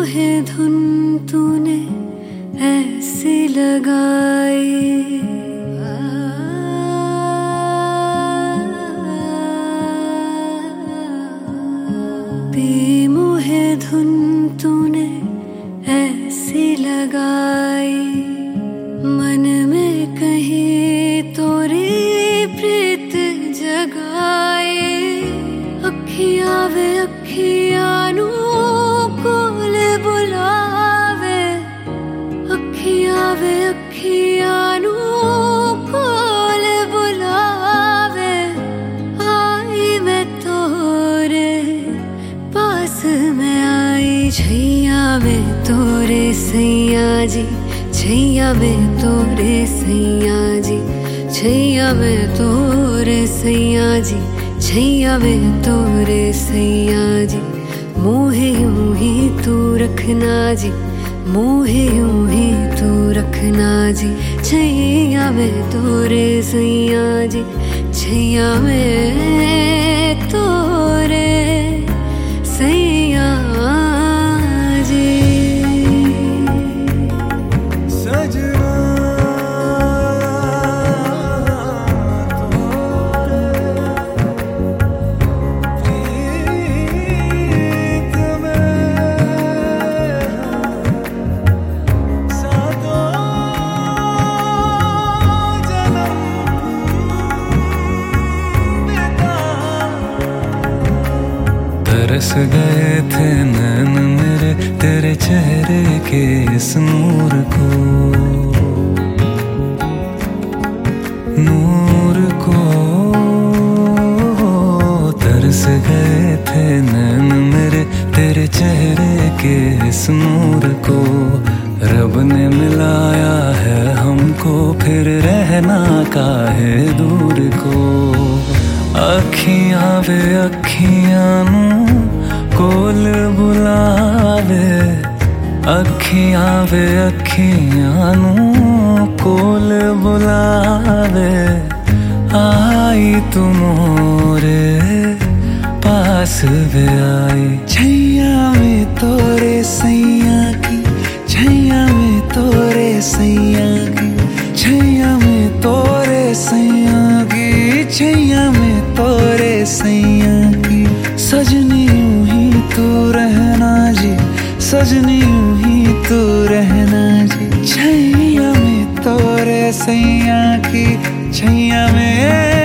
मोहे धुन तूने ऐसी लगाई, बेमोहे धुन तूने ऐसी लगाई, मन में कहीं तोरी प्रीत जगाए। अखियां वे अखियां नू कोल बुलावे, अखियां वे अखियां नू कोल बुलावे। आई मैं तोरे पास में आई, छैया में तोरे सैया जी, छैया में तोरे सैया जी, छैया में तोरे सैया जी, छैया में तोरे सैया जी। मोहे यूं ही तू रखना जी, मोहे यूं ही तू रखना जी। छैया में तोरे सैया जी, छैया में तोरे सैया जी। तरस गए थे नैन मेरे तेरे चेहरे के इस नूर को, नूर को। तरस गए थे नैन मेरे तेरे चेहरे के इस नूर को। रब ने मिलाया है हमको, फिर रहना काहे दूर को। अखियां वे अखियां नू कोल बुलावे, अखियां वे अखियां नू कोल बुलावे। आई तू मोरे पास वे आई, छैया में तोरे सैया की, छैया में तोरे सैया की, छैया में तोरे सैया की, छैया में तोरे सैया की। सजनी यूं ही तू रहना जी, सजनी यूं ही तू रहना जी। छैया में तोरे सैया की, छैया में